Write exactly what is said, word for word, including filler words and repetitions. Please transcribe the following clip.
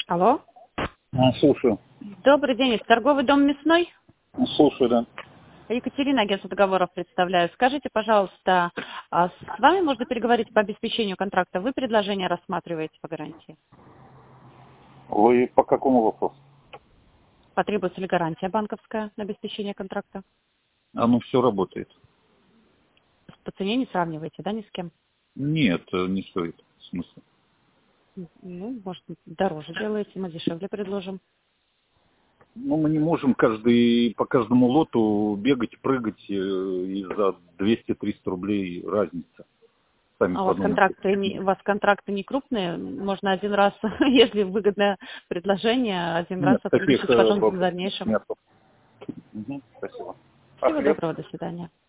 Алло. А, слушаю. Добрый день, это торговый дом «Мясной». Слушаю, да. Екатерина, агентство договоров, представляю. Скажите, пожалуйста, а с вами можно переговорить по обеспечению контракта? Вы предложение рассматриваете по гарантии? Вы по какому вопросу? Потребуется ли гарантия банковская на обеспечение контракта? Оно все работает. По цене не сравниваете, да, ни с кем? Нет, не стоит. Смысл. Ну, может, дороже делаете, мы дешевле предложим. Ну, мы не можем каждый, по каждому лоту бегать, прыгать, э, и за двести-триста рублей разница. Сами А у вас подумайте. контракты не, у вас контракты не крупные? Можно один раз, если выгодное предложение, один раз Нет, таких сотрудничать, э, потом в вопросов дальнейшем. нет. Угу, спасибо. Всего Ответ. доброго, до свидания.